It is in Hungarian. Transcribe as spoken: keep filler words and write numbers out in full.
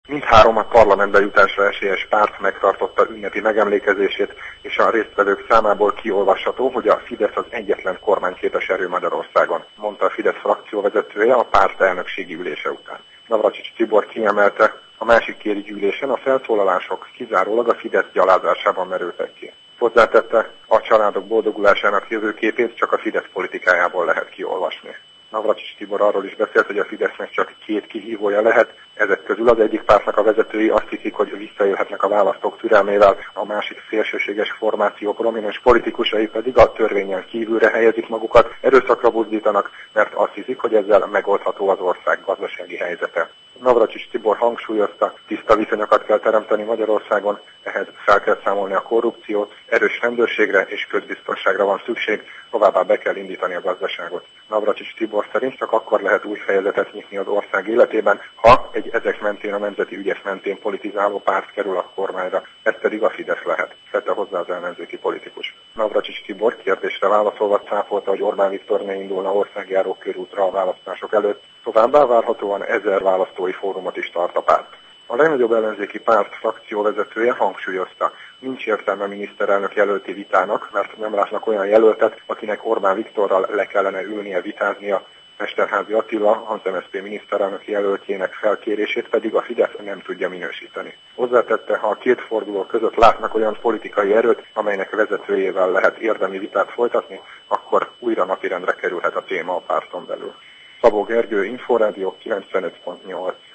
Mindhárom a parlamentbe jutásra esélyes párt megtartotta ünnepi megemlékezését, és a résztvevők számából kiolvasható, hogy a Fidesz az egyetlen kormányképes erő Magyarországon, mondta a Fidesz frakcióvezetője a párt elnökségi ülése után. Navracsics Tibor kiemelte, a másik kéri gyűlésen a felszólalások kizárólag a Fidesz gyalázásában merültek ki. Hozzátette, a családok boldogulásának jövőképét csak a Fidesz politikájából lehet kiolvasni. Navracsics Tibor arról is beszélt, hogy a Fidesznek csak két kihívója lehet, ezek közül az egyik pártnak a vezetői azt hiszik, hogy visszaélhetnek a választók türelmével, a másik szélsőséges formáció prominens politikusai pedig a törvényen kívülre helyezik magukat, erőszakra buzdítanak, mert azt hiszik, hogy ezzel megoldható az ország gazdasági helyzete. Navracsics Tibor hangsúlyozta, tiszta viszonyokat kell teremteni Magyarországon, ehhez fel kell számolni a korrupciót, erős rendőrségre és közbiztonságra van szükség, továbbá be kell indítani a gazdaságot. Navracsics Tibor szerint csak akkor lehet új fejezetet nyitni az ország életében, ha egy ezek mentén a nemzeti ügyek mentén politizáló párt kerül a kormányra, ez pedig a Fidesz lehet, tette hozzá az ellenzéki politikus. Navracsics Tibor kérdésre válaszolva cáfolta, hogy Orbán Viktor ne indulna országjáró körútra a választások előtt, továbbá várhatóan ezer választói fórumot is tart a párt. A legnagyobb ellenzéki párt frakcióvezetője hangsúlyozta, nincs értelme miniszterelnök jelölti vitának, mert nem látnak olyan jelöltet, akinek Orbán Viktorral le kellene ülnie vitáznia. Mesterházy Attila, az em es zé pé miniszterelnök jelöltjének felkérését pedig a Fidesz nem tudja minősíteni. Hozzátette, ha a két forduló között látnak olyan politikai erőt, amelynek vezetőjével lehet érdemi vitát folytatni, akkor újra napirendre kerülhet a téma a párton belül. Szabó Gergő, Inforádió kilencvenöt pont nyolc.